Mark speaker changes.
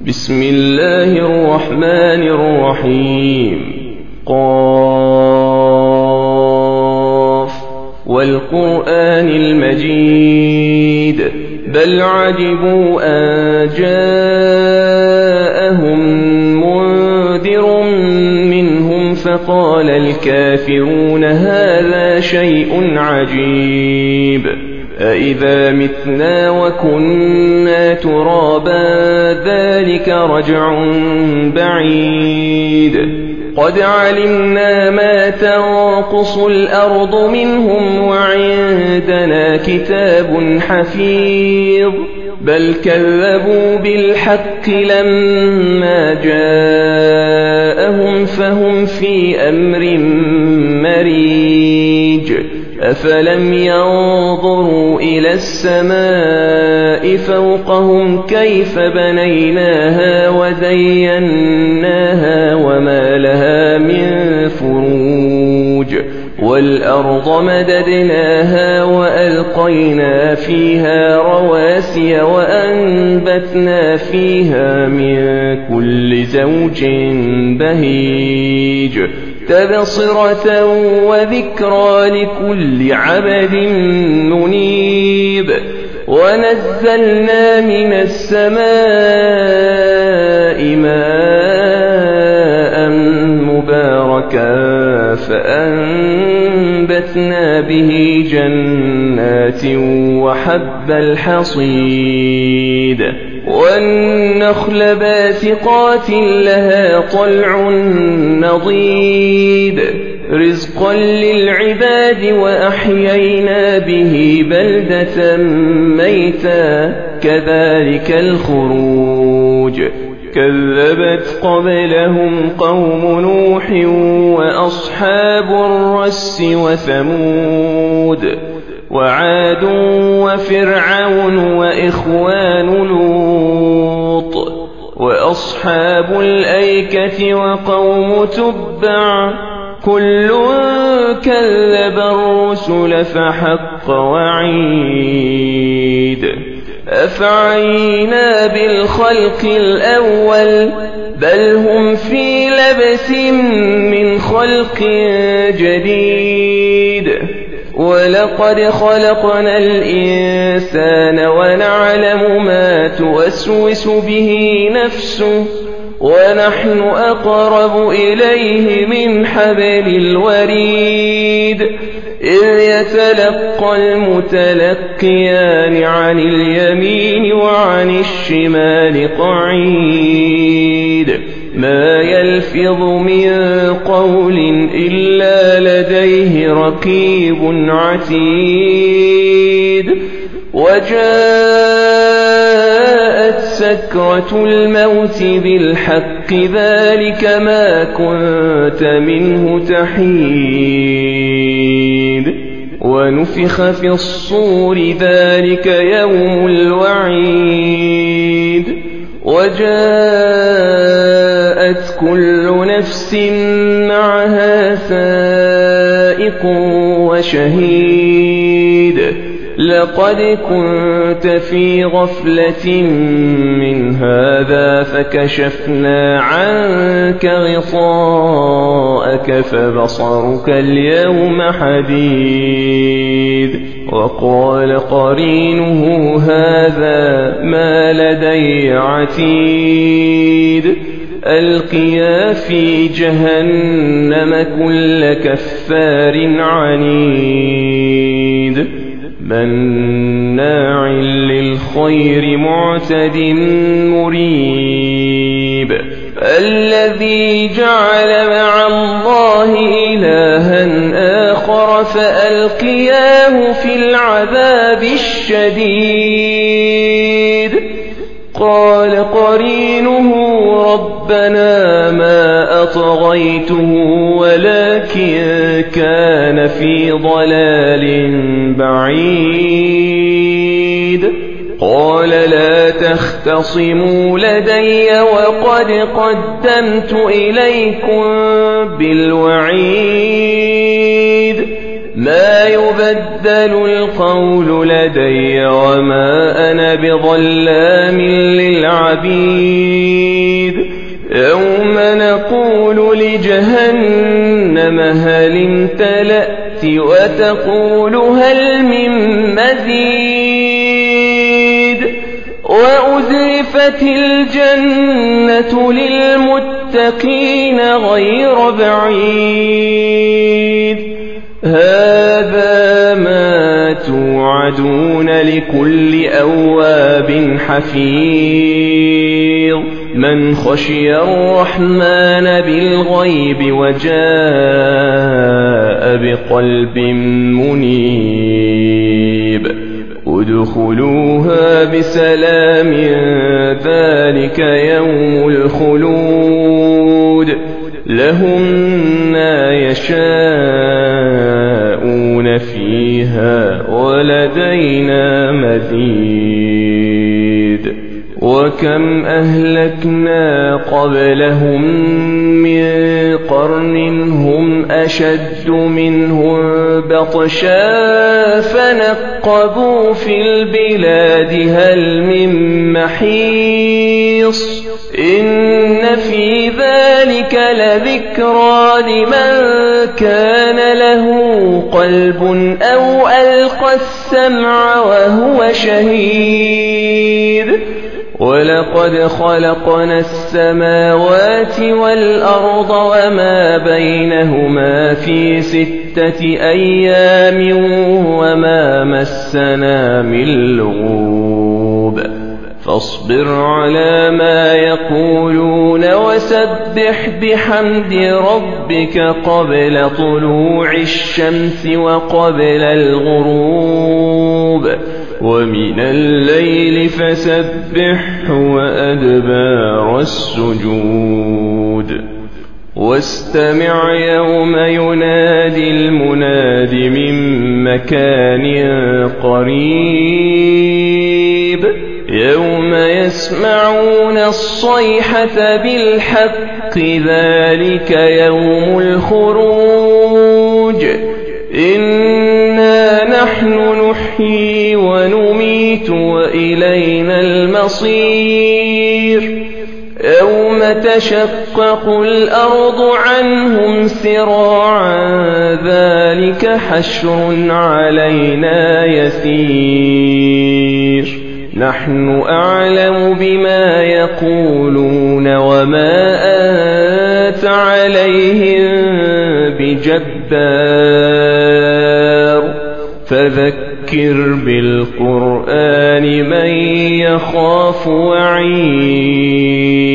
Speaker 1: بسم الله الرحمن الرحيم. قاف والقرآن المجيد بل عجبوا أن جاءهم منذر منهم فقال الكافرون هذا شيء عجيب أإذا متنا وكنا ترابا ذلك رجع بعيد قد علمنا ما تنقص الأرض منهم وعندنا كتاب حفيظ بل كذبوا بالحق لما جاءهم فهم في أمر مريج أفلم ينظروا إلى السماء فوقهم كيف بنيناها وزيناها وما لها من فروج والأرض مددناها وألقينا فيها رواسي وأنبتنا فيها من كل زوج بهيج تبصرة وذكرى لكل عبد منيب ونزلنا من السماء ماء مباركا فأنبتنا به جنات وحب الحصيد والنخل باسقات لها طلع نضيد رزقا للعباد وأحيينا به بلدة ميتا كذلك الخروج كذبت قبلهم قوم نوح وأصحاب الرس وثمود وعاد وفرعون وإخوان لوط وأصحاب الأيكة وقوم تبع كل كذب الرسل فحق وعيد أفعينا بالخلق الأول بل هم في لبس من خلق جديد ولقد خلقنا الإنسان ونعلم ما توسوس به نفسه ونحن أقرب إليه من حبل الوريد إذ يتلقى المتلقيان عن اليمين وعن الشمال قعيد ما يلفظ من قول إلا لديه رقيب عتيد وجاءت سكرة الموت بالحق ذلك ما كنت منه تحيد ونفخ في الصور ذلك يوم الوعيد وجاءت كل نفس معها سائق وشهيد لقد كنت في غفلة من هذا فكشفنا عنك غطاءك فبصرك اليوم حديد وقال قرينه هذا ما لدي عتيد ألقيا في جهنم كل كفار عنيد مناع للخير معتد مريب الذي جعل مع الله إلها آخر فألقياه في العذاب الشديد قال قرينه ربنا ما أطغيته ولكن كان في ضلال بعيد قال لا تختصموا لدي وقد قدمت إليكم بالوعيد ما يبدل القول لدي وما أنا بظلام للعبيد يوم نقول لجهنم هل امتلأت وتقول هل من مزيد وأزلفت الجنة للمتقين غير بعيد هذا ما توعدون لكل أواب حفيظ من خشي الرحمن بالغيب وجاء بقلب منيب ادخلوها بسلام ذلك يوم الخلود لهم ما يشاءون فيها ولدينا مزيد وكم أهلكنا قبلهم من قرن هم أشد منهم بطشا فنقبوا في البلاد هل من محيص إن في ذلك لذكرى لمن كان له قلب أو ألقى السمع وهو شهيد ولقد خلقنا السماوات والأرض وما بينهما في 6 أيام وما مسنا من لغوب فاصبر على ما يقولون وسبح بحمد ربك قبل طلوع الشمس وقبل الغروب ومن الليل فسبح وأدبار السجود واستمع يوم ينادي المناد من مكان قريب يوم يسمعون الصيحة بالحق ذلك يوم الخروج إنا نحن نحيي ونميت وإلينا المصير يوم تشقق الأرض عنهم سراعا ذلك حشر علينا يسير نحن أعلم بما يقولون وما أنت عليهم بجبار فذكر بالقرآن من يخاف وعيد